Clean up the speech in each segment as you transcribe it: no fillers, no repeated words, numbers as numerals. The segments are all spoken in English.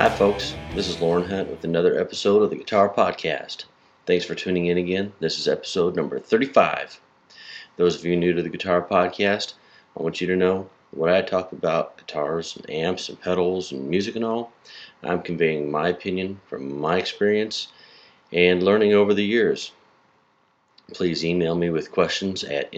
Hi, folks. This is Lauren Hunt with another episode of the Guitar Podcast. Thanks for tuning in again. This is episode number 35. Those of you new to the Guitar Podcast, I want you to know when I talk about guitars and amps and pedals and music and all, I'm conveying my opinion from my experience and learning over the years. Please email me with questions at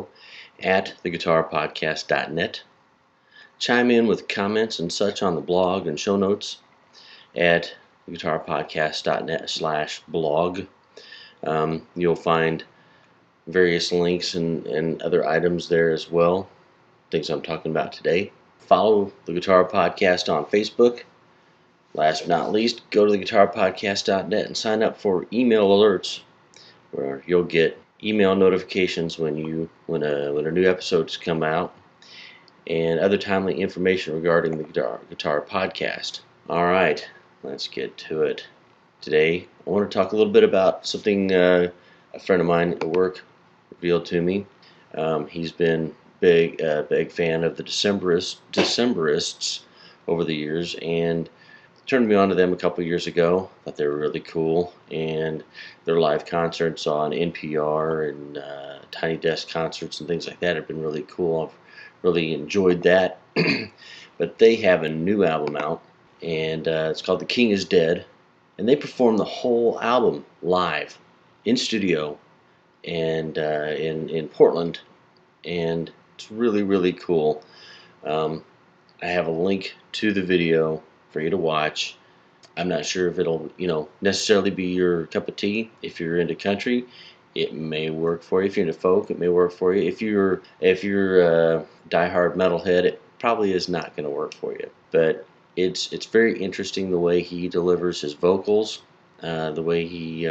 info@theguitarpodcast.net. Chime in with comments and such on the blog and show notes at guitarpodcast.net/blog. You'll find various links and other items there as well, things I'm talking about today. Follow the Guitar Podcast on Facebook. Last but not least, go to theguitarpodcast.net and sign up for email alerts, where you'll get email notifications when a new episodes come out, and other timely information regarding the Guitar Podcast. All right, let's get to it. Today, I want to talk a little bit about something a friend of mine at work revealed to me. He's been a big fan of the Decemberists over the years, and turned me on to them a couple years ago. Thought they were really cool, and their live concerts on NPR and Tiny Desk concerts and things like that have been really cool. I've really enjoyed that. But they have a new album out, and it's called The King is Dead, and they perform the whole album live in studio and in Portland, and it's really, really cool. I have a link to the video for you to watch. I'm not sure if it'll, necessarily be your cup of tea. If you're into country, it may work for you. If you're into folk, it may work for you. If you're a diehard metalhead, it probably is not going to work for you. But it's very interesting the way he delivers his vocals, the way he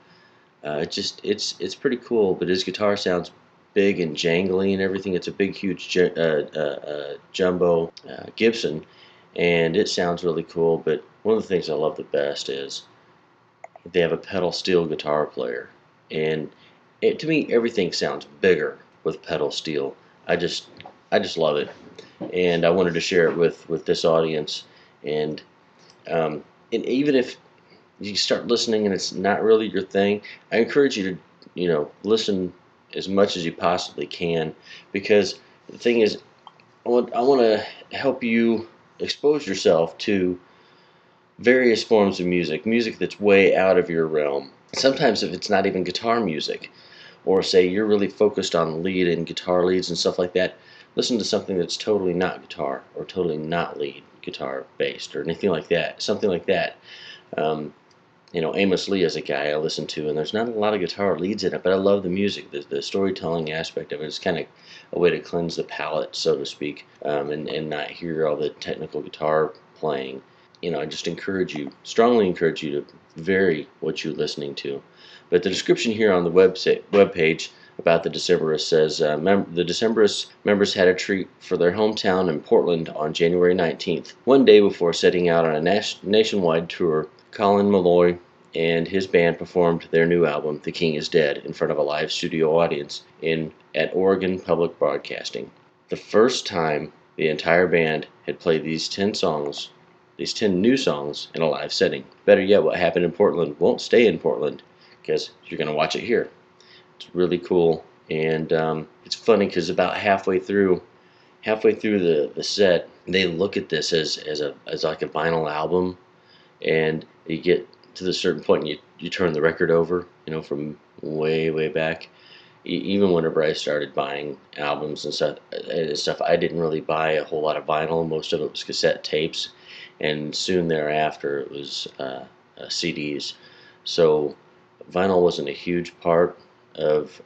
it's pretty cool. But his guitar sounds big and jangly and everything. It's a big, huge jumbo Gibson, and it sounds really cool. But one of the things I love the best is they have a pedal steel guitar player, and to me everything sounds bigger with pedal steel. I just love it, and I wanted to share it with this audience. And even if you start listening and it's not really your thing, I encourage you to listen as much as you possibly can, because the thing is, I want to help you expose yourself to various forms of music that's way out of your realm. Sometimes if it's not even guitar music, or say you're really focused on lead and guitar leads and stuff like that, listen to something that's totally not guitar, or totally not lead guitar based, or anything like that, something like that. Amos Lee is a guy I listen to, and there's not a lot of guitar leads in it, but I love the music, the storytelling aspect of it. It's kind of a way to cleanse the palate, so to speak, and not hear all the technical guitar playing. I just strongly encourage you to vary what you're listening to. But the description here on the webpage about the Decemberists says, the Decemberists members had a treat for their hometown in Portland on January 19th. One day before setting out on a nationwide tour, Colin Meloy and his band performed their new album, The King is Dead, in front of a live studio audience at Oregon Public Broadcasting. The first time the entire band had played these 10 new songs in a live setting. Better yet, what happened in Portland won't stay in Portland, because you're going to watch it here. It's really cool, and it's funny because about halfway through the set, they look at this as like a vinyl album, and you get to the certain point and you turn the record over, from way back. Even whenever I started buying albums and stuff, I didn't really buy a whole lot of vinyl. Most of it was cassette tapes, and soon thereafter it was CDs. So vinyl wasn't a huge part of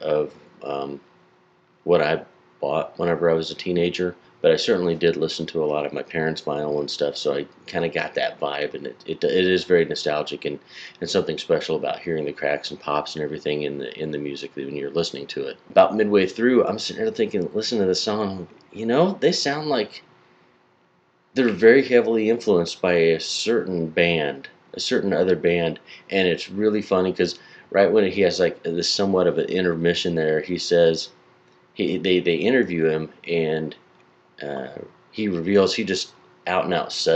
what I bought whenever I was a teenager, but I certainly did listen to a lot of my parents' vinyl and stuff, so I kind of got that vibe, and it is very nostalgic, and something special about hearing the cracks and pops and everything in the music when you're listening to it. About midway through, I'm sitting there thinking, listen to the song, they sound like they're very heavily influenced by a certain other band, and it's really funny because right when he has like this somewhat of an intermission there, he says, they interview him, and he reveals, he just out and out says it.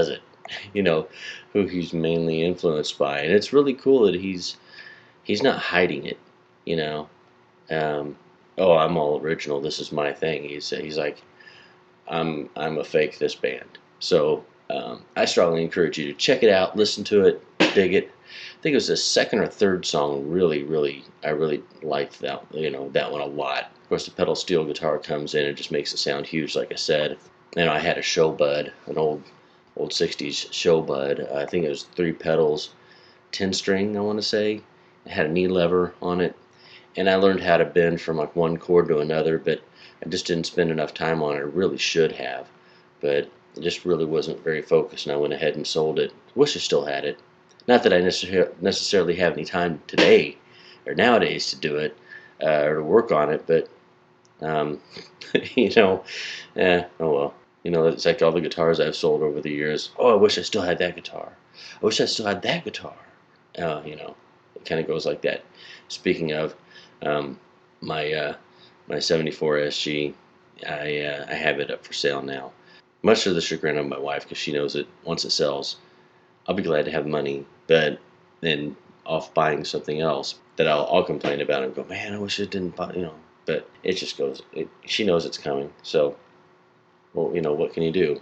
you know, who he's mainly influenced by, and it's really cool that he's not hiding it, you know. Um, oh, I'm all original. This is my thing. He's like, I'm a fake this band. So I strongly encourage you to check it out, listen to it, dig it. I think it was the second or third song. I really liked that. That one a lot. Of course, the pedal steel guitar comes in and just makes it sound huge. Like I said, I had a Show Bud, an old '60s Show Bud. I think it was 3 pedals, 10 string. I want to say it had a knee lever on it, and I learned how to bend from like one chord to another, but I just didn't spend enough time on it. I really should have, but I just really wasn't very focused, and I went ahead and sold it. Wish I still had it. Not that I necessarily have any time today or nowadays to do it or to work on it, but um, you know, oh well. It's like all the guitars I've sold over the years. Oh, I wish I still had that guitar. I wish I still had that guitar. It kind of goes like that. Speaking of, um, my my '74 SG, I have it up for sale now. Much to the chagrin of my wife, because she knows that once it sells, I'll be glad to have money, but then off buying something else that I'll complain about and go, man, I wish it didn't buy. But it just goes. She knows it's coming, so well, what can you do?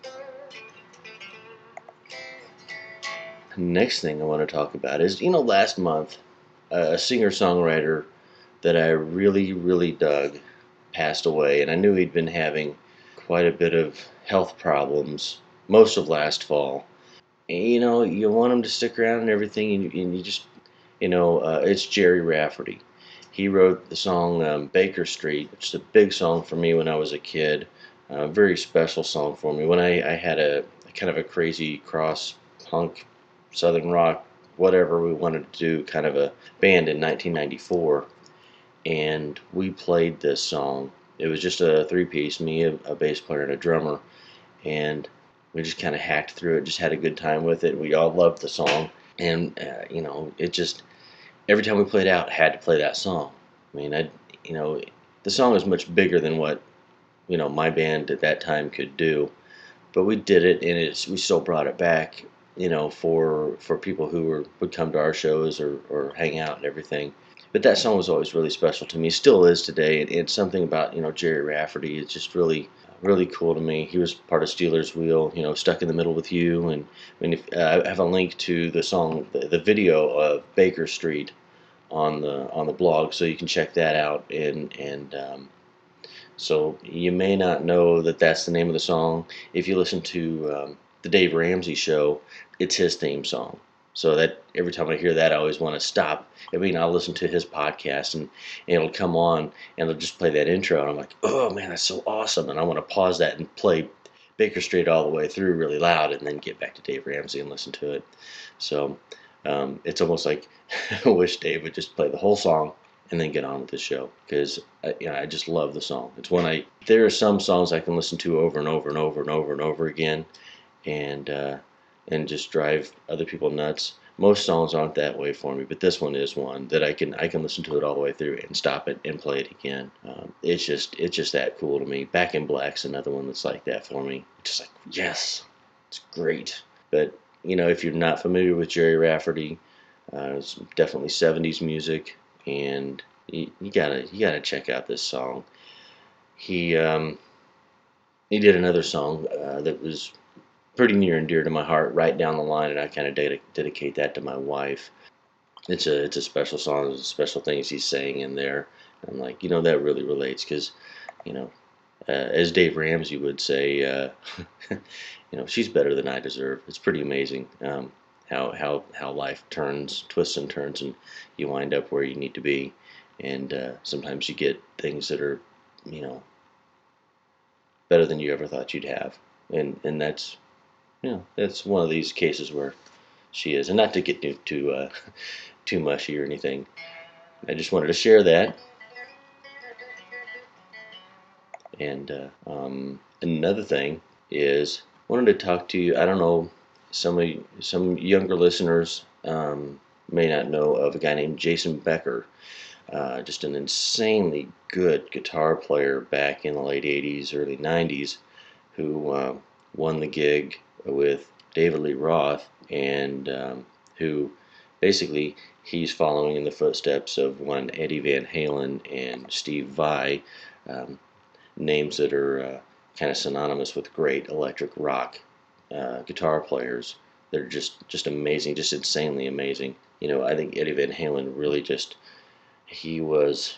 Next thing I want to talk about is, last month, a singer-songwriter that I really, really dug passed away, and I knew he'd been having quite a bit of health problems most of last fall. And, you want him to stick around and everything, and you just, it's Jerry Rafferty. He wrote the song Baker Street, which is a big song for me when I was a kid. A very special song for me. When I had a kind of a crazy cross punk, southern rock, whatever we wanted to do, kind of a band in 1994, and we played this song. It was just a 3-piece, me, a bass player, and a drummer, and we just kind of hacked through it, just had a good time with it. We all loved the song, and it just every time we played out, had to play that song. I mean, the song was much bigger than what my band at that time could do, but we did it, and we still brought it back, for people who would come to our shows or hang out and everything. But that song was always really special to me, still is today. And it's something about Jerry Rafferty. It's just really really cool to me. He was part of Steelers Wheel, Stuck in the Middle with You, and I have a link to the song, the video of Baker Street on the blog, so you can check that out. And so you may not know that that's the name of the song. If you listen to the Dave Ramsey show, it's his theme song. So that every time I hear that, I always want to stop. I'll listen to his podcast, and it'll come on, and they'll just play that intro, and I'm like, oh man, that's so awesome. And I want to pause that and play Baker Street all the way through really loud, and then get back to Dave Ramsey and listen to it. So it's almost like I wish Dave would just play the whole song and then get on with the show, because I just love the song. There are some songs I can listen to over and over and over and over and over again, and just drive other people nuts. Most songs aren't that way for me, but this one is one that I can listen to it all the way through and stop it and play it again. It's just that cool to me. Back in Black's another one that's like that for me. It's just like, yes, it's great. But if you're not familiar with Jerry Rafferty, it's definitely '70s music, and you gotta check out this song. He did another song that was pretty near and dear to my heart, right down the line, and I kind of dedicate that to my wife. It's a special song. There's special things he's saying in there. I'm like, that really relates, because, you know, as Dave Ramsey would say, she's better than I deserve. It's pretty amazing how life twists and turns, and you wind up where you need to be. And sometimes you get things that are, you know, better than you ever thought you'd have. And that's one of these cases where she is. And not to get too mushy or anything. I just wanted to share that. And another thing is, I wanted to talk to you. I don't know, some younger listeners may not know of a guy named Jason Becker. Just an insanely good guitar player back in the late '80s, early '90s, who won the gig with David Lee Roth, and who basically he's following in the footsteps of one Eddie Van Halen and Steve Vai, um, names that are kind of synonymous with great electric rock guitar players. They're just amazing, just insanely amazing. I think Eddie Van Halen really just he was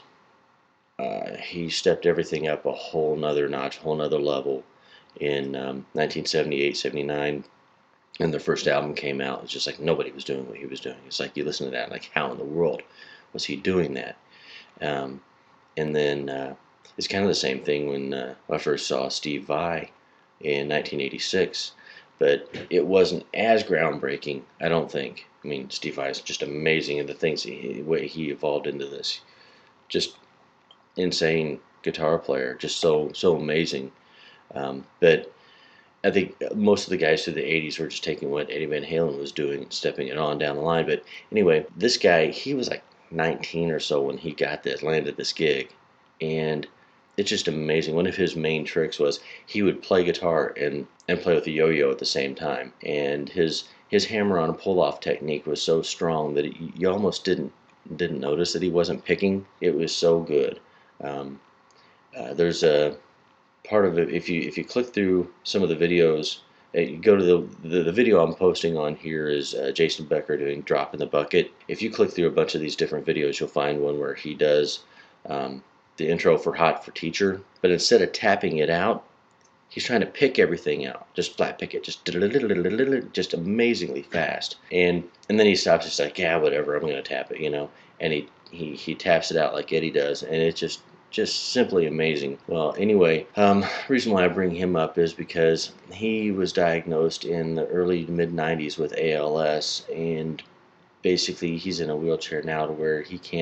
he stepped everything up a whole nother notch, whole nother level in 1978, 79. And the first album came out. It's just like nobody was doing what he was doing. It's like you listen to that, like how in the world was he doing that? Um, and then it's kind of the same thing when I first saw Steve Vai in 1986, but it wasn't as groundbreaking, I don't think. I mean, Steve Vai is just amazing, and the things the way he evolved into this, just insane guitar player, just so amazing. But I think most of the guys through the 80s were just taking what Eddie Van Halen was doing and stepping it on down the line. But anyway, this guy, he was like 19 or so when he landed this gig. And it's just amazing. One of his main tricks was he would play guitar and play with a yo-yo at the same time. And his hammer-on pull-off technique was so strong that you almost didn't notice that he wasn't picking. It was so good. Um, there's a part of it, if you click through some of the videos, you go to the video I'm posting on here is Jason Becker doing Drop in the Bucket. If you click through a bunch of these different videos, you'll find one where he does the intro for Hot for Teacher, but instead of tapping it out, he's trying to pick everything out, just flat pick it, just amazingly fast. And then he stops, just like, yeah, whatever, I'm going to tap it, and he taps it out like Eddie does, and it's just simply amazing. Well, anyway, reason why I bring him up is because he was diagnosed in the early to mid 90s with ALS, and basically he's in a wheelchair now to where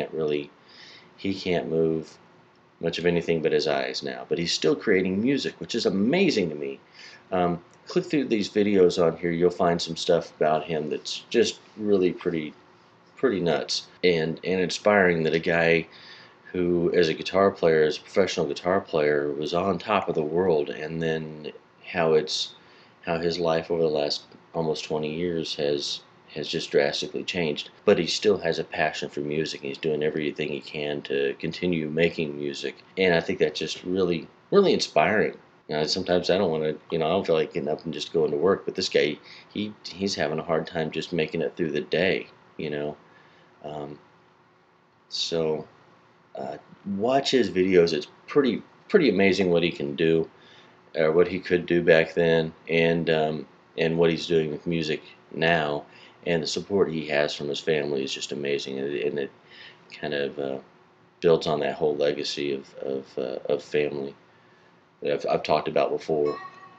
he can't move much of anything but his eyes now. But he's still creating music, which is amazing to me. Click through these videos on here, you'll find some stuff about him that's just really pretty nuts and inspiring, that a guy who, as a guitar player, as a professional guitar player, was on top of the world, and then how his life over the last almost 20 years has just drastically changed. But he still has a passion for music, and he's doing everything he can to continue making music. And I think that's just really inspiring. Sometimes I don't want to, I don't feel like getting up and just going to work. But this guy, he's having a hard time just making it through the day. Um, so watch his videos. It's pretty amazing what he can do, or what he could do back then, and what he's doing with music now, and the support he has from his family is just amazing, and it kind of builds on that whole legacy of family that I've talked about before.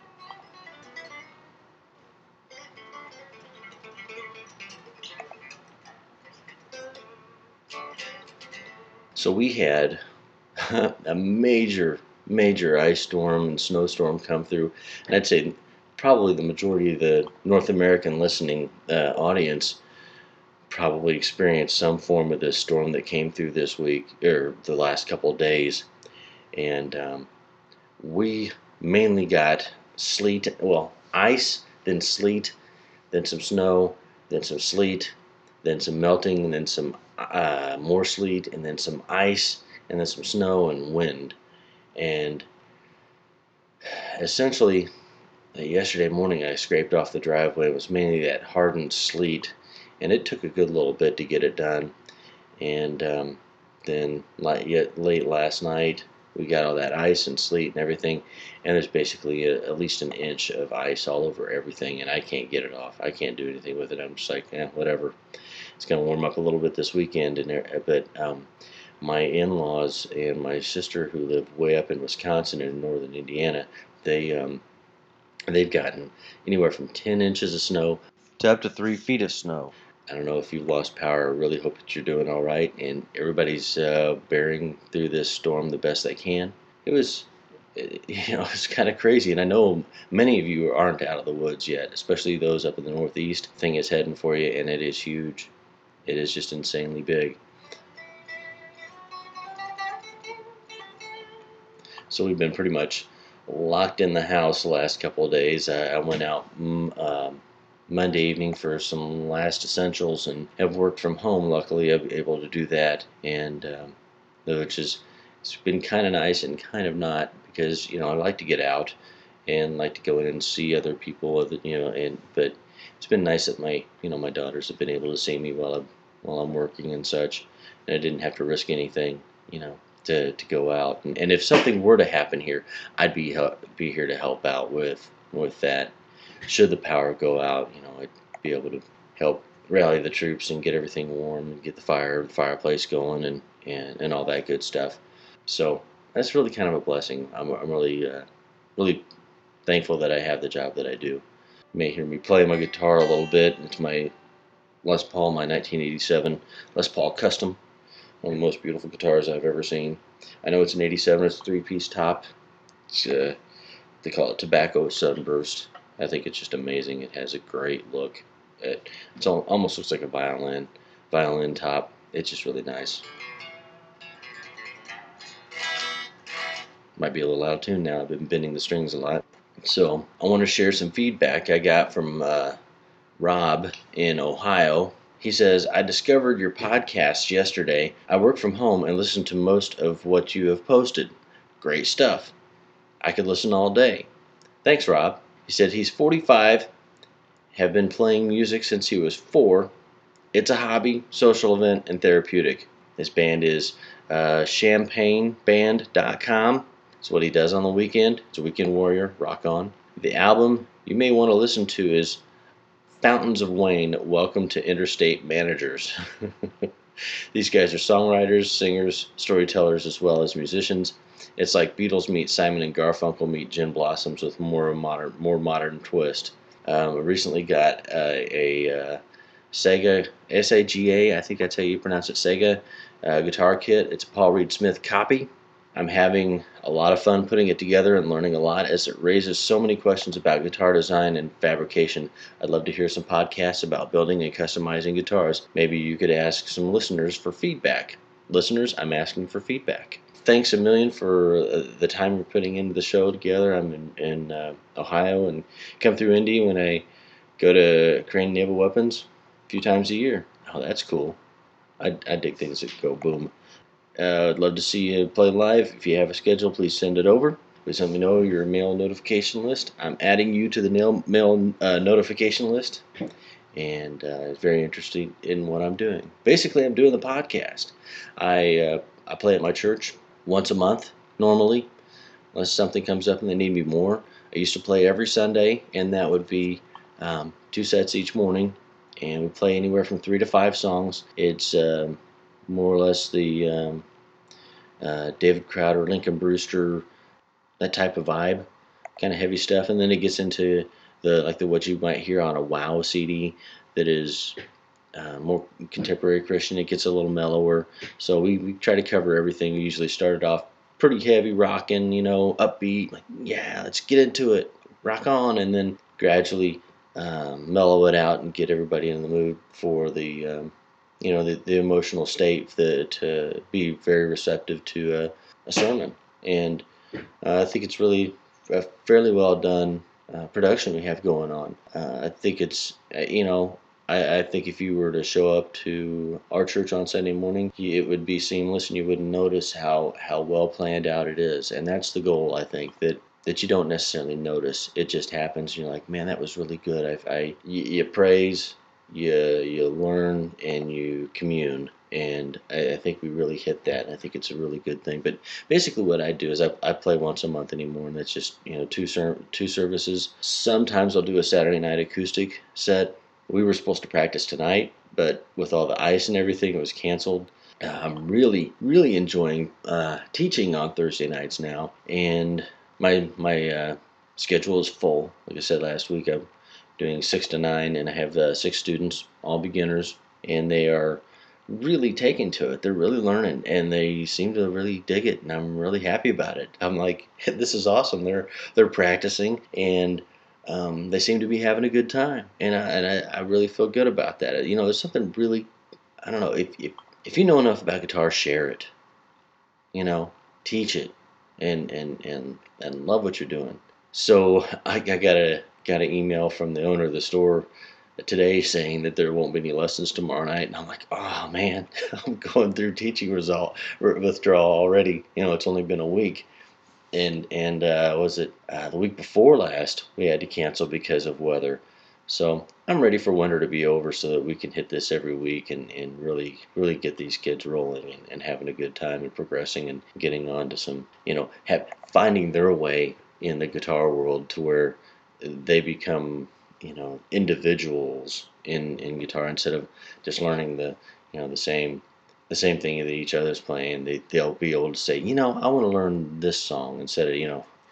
So we had a major ice storm and snowstorm come through, and I'd say probably the majority of the North American listening audience probably experienced some form of this storm that came through this week or the last couple of days. And we mainly got sleet, well, ice, then sleet, then some snow, then some sleet, then some melting, and then some more sleet, and then some ice, and then some snow and wind. And essentially, yesterday morning I scraped off the driveway. It was mainly that hardened sleet, and it took a good little bit to get it done. And then late last night, we got all that ice and sleet and everything, and there's basically at least an inch of ice all over everything, and I can't get it off. I can't do anything with it. I'm just like, whatever. It's going to warm up a little bit this weekend, but my in-laws and my sister, who live way up in Wisconsin and northern Indiana, they've gotten anywhere from 10 inches of snow to up to 3 feet of snow. I don't know if you've lost power. I really hope that you're doing all right, and everybody's bearing through this storm the best they can. It was, it's kind of crazy, and I know many of you aren't out of the woods yet, especially those up in the Northeast. Thing is heading for you, and it is huge. It is just insanely big. So we've been pretty much locked in the house the last couple of days. I went out Monday evening for some last essentials, and have worked from home. Luckily, I'm able to do that, and which is it's been kind of nice and kind of not, because I like to get out and like to go in and see other people, and but it's been nice that my daughters have been able to see me while I'm working and such, and I didn't have to risk anything, to go out. And if something were to happen here, I'd be here to help out with that. Should the power go out, I'd be able to help rally the troops and get everything warm and get the fireplace going, and all that good stuff. So that's really kind of a blessing. I'm really thankful that I have the job that I do. You may hear me play my guitar a little bit. It's my Les Paul, my 1987 Les Paul Custom, one of the most beautiful guitars I've ever seen. I know it's an 87, it's a three-piece top. It's, they call it Tobacco Sunburst. I think it's just amazing. It has a great look. Almost looks like a violin top. It's just really nice. Might be a little out of tune now. I've been bending the strings a lot. So I want to share some feedback I got from Rob in Ohio. He says, I discovered your podcast yesterday. I work from home and listen to most of what you have posted. Great stuff. I could listen all day. Thanks, Rob. He said he's 45, have been playing music since he was 4. It's a hobby, social event, and therapeutic. His band is champagneband.com. That's what he does on the weekend. It's a weekend warrior. Rock on. The album you may want to listen to is Fountains of Wayne, Welcome to Interstate Managers. These guys are songwriters, singers, storytellers, as well as musicians. It's like Beatles meet Simon and Garfunkel meet Gin Blossoms with more modern twist. I recently got a Sega SAGA, I think that's how you pronounce it, Sega guitar kit. It's a Paul Reed Smith copy. I'm having a lot of fun putting it together and learning a lot, as it raises so many questions about guitar design and fabrication. I'd love to hear some podcasts about building and customizing guitars. Maybe you could ask some listeners for feedback. Listeners, I'm asking for feedback. Thanks a million for the time you're putting into the show together. I'm in Ohio and come through Indy when I go to Crane Naval Weapons a few times a year. Oh, that's cool. I dig things that go boom. I'd love to see you play live. If you have a schedule, please send it over. Please let me know your mail notification list. I'm adding you to the mail notification list, and very interested in what I'm doing. Basically, I'm doing the podcast. I play at my church once a month normally, unless something comes up and they need me more. I used to play every Sunday, and that would be 2 sets each morning, and we play anywhere from 3 to 5 songs. It's more or less the David Crowder, Lincoln Brewster, that type of vibe, kind of heavy stuff, and then it gets into the what you might hear on a Wow CD that is more contemporary Christian. It gets a little mellower, so we try to cover everything. We usually started off pretty heavy rocking, upbeat, like yeah, let's get into it, rock on, and then gradually mellow it out and get everybody in the mood for the the emotional state to be very receptive to a sermon. And I think it's really a fairly well done production we have going on. I think it's, I think if you were to show up to our church on Sunday morning, it would be seamless and you wouldn't notice how well planned out it is. And that's the goal, I think, that you don't necessarily notice. It just happens. You're like, man, that was really good. You praise, you learn, and you commune, and I think we really hit that. I think it's a really good thing. But basically, what I do is I play once a month anymore, and that's just two services. Sometimes I'll do a Saturday night acoustic set. We were supposed to practice tonight, but with all the ice and everything, it was canceled. I'm really enjoying teaching on Thursday nights now, and my schedule is full. Like I said last week, I'm doing 6 to 9, and I have 6 students, all beginners, and they are really taking to it. They're really learning, and they seem to really dig it, and I'm really happy about it. I'm like, this is awesome. They're practicing, and they seem to be having a good time, and I really feel good about that. There's something really, I don't know, if you know enough about guitar, share it. Teach it, and love what you're doing. So I got an email from the owner of the store today saying that there won't be any lessons tomorrow night, and I'm like, oh man, I'm going through teaching result withdrawal already. It's only been a week, and was it the week before last we had to cancel because of weather. So I'm ready for winter to be over so that we can hit this every week and really get these kids rolling and having a good time and progressing and getting on to some, finding their way in the guitar world to where they become, individuals in guitar instead of just learning the same thing that each other's playing. They'll be able to say, I want to learn this song instead of,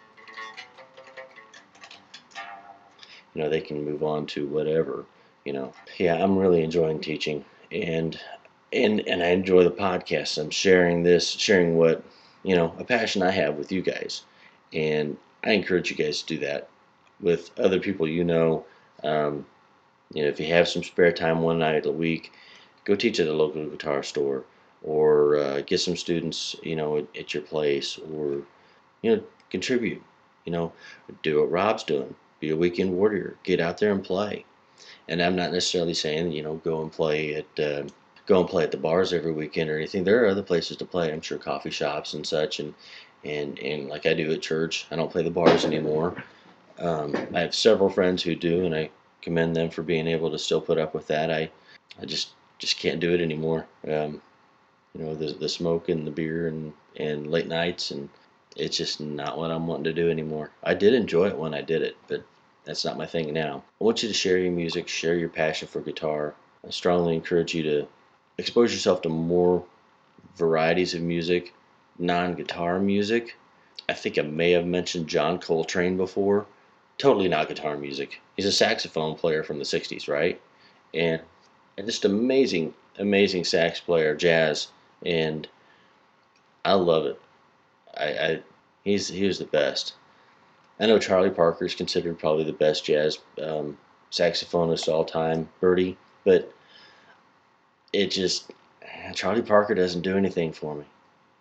they can move on to whatever. Yeah, I'm really enjoying teaching, and I enjoy the podcast. I'm sharing what, a passion I have with you guys, and I encourage you guys to do that with other people. Um, if you have some spare time one night a week, go teach at a local guitar store, or get some students, at your place, or contribute. You know, do what Rob's doing. Be a weekend warrior. Get out there and play. And I'm not necessarily saying go and play at the bars every weekend or anything. There are other places to play. I'm sure coffee shops and such, and like I do at church. I don't play the bars anymore. I have several friends who do, and I commend them for being able to still put up with that. I just can't do it anymore. The smoke and the beer and late nights, and it's just not what I'm wanting to do anymore. I did enjoy it when I did it, but that's not my thing now. I want you to share your music, share your passion for guitar. I strongly encourage you to expose yourself to more varieties of music, non-guitar music. I think I may have mentioned John Coltrane before. Totally not guitar music. He's a saxophone player from the 60s, right? And just amazing, amazing sax player, jazz, and I love it. I he was the best. I know Charlie Parker is considered probably the best jazz saxophonist all time, Birdie, but it just Charlie Parker doesn't do anything for me.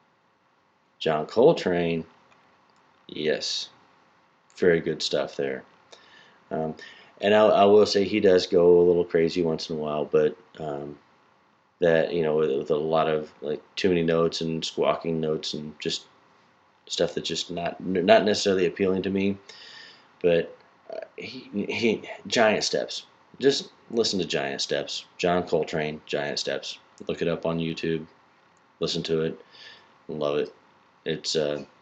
John Coltrane, yes, very good stuff there. Um, and I will say he does go a little crazy once in a while, but that with a lot of like too many notes and squawking notes and just stuff that's just not necessarily appealing to me. But he Giant Steps. Just listen to Giant Steps. John Coltrane, Giant Steps. Look it up on YouTube. Listen to it. Love it. It's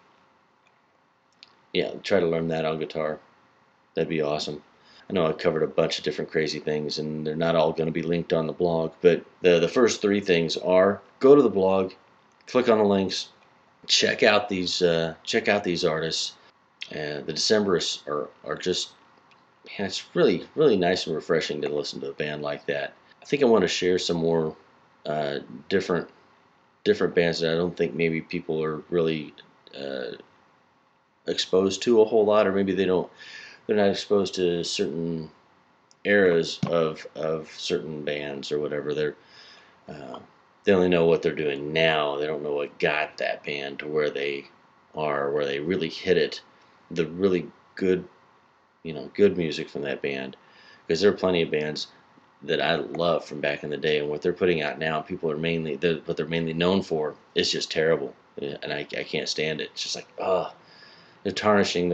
yeah. Try to learn that on guitar. That'd be awesome. I know I covered a bunch of different crazy things, and they're not all going to be linked on the blog. But the first three things are: go to the blog, click on the links, check out these artists. The Decemberists are just, man, it's really really nice and refreshing to listen to a band like that. I think I want to share some more uh, different different bands that I don't think maybe people are really uh, exposed to a whole lot, or maybe they're not exposed to certain eras of certain bands or whatever. Uh, they only know what they're doing now. They don't know what got that band to where they are, where they really hit it. The really good, good music from that band. Because there are plenty of bands that I love from back in the day, and what they're putting out now, people are what they're mainly known for is just terrible, yeah, and I can't stand it. It's just like, oh, they're tarnishing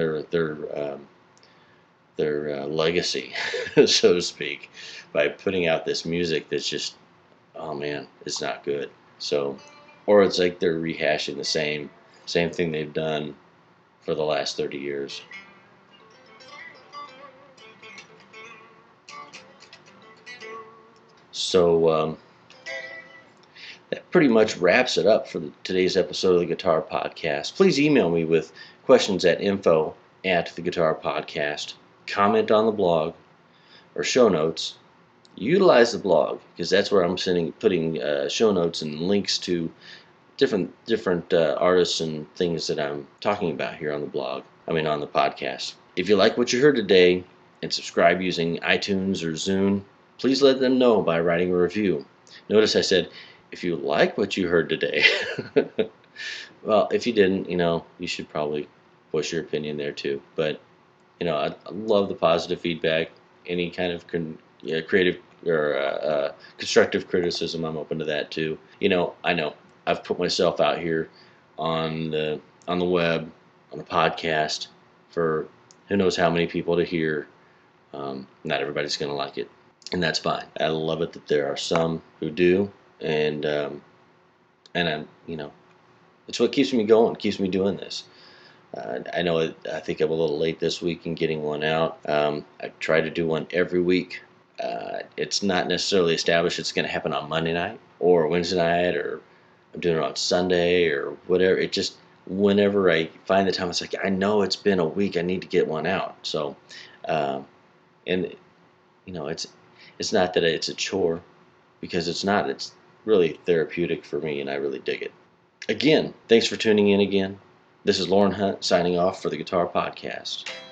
their legacy, so to speak, by putting out this music that's just, oh man, it's not good. So, or it's like they're rehashing the same thing they've done for the last 30 years. So that pretty much wraps it up for today's episode of the Guitar Podcast. Please email me with questions at info@theguitarpodcast. Comment on the blog or show notes. Utilize the blog because that's where I'm putting show notes and links to different artists and things that I'm talking about here on the blog. I mean on the podcast. If you like what you heard today and subscribe using iTunes or Zune, please let them know by writing a review. Notice I said if you like what you heard today. Well, if you didn't, you should probably voice your opinion there too. But I love the positive feedback. Any kind of creative or constructive criticism. I'm open to that too. I know I've put myself out here on the web, on a podcast, for who knows how many people to hear. Not everybody's going to like it, and that's fine. I love it that there are some who do, and I'm, it's what keeps me going, keeps me doing this. I know I think I'm a little late this week in getting one out. I try to do one every week. It's not necessarily established it's going to happen on Monday night or Wednesday night, or I'm doing it on Sunday or whatever. It just, whenever I find the time, it's like, I know it's been a week, I need to get one out. So, and it's not that it's a chore, because it's not. It's really therapeutic for me, and I really dig it. Again, thanks for tuning in again. This is Lauren Hunt signing off for the Guitar Podcast.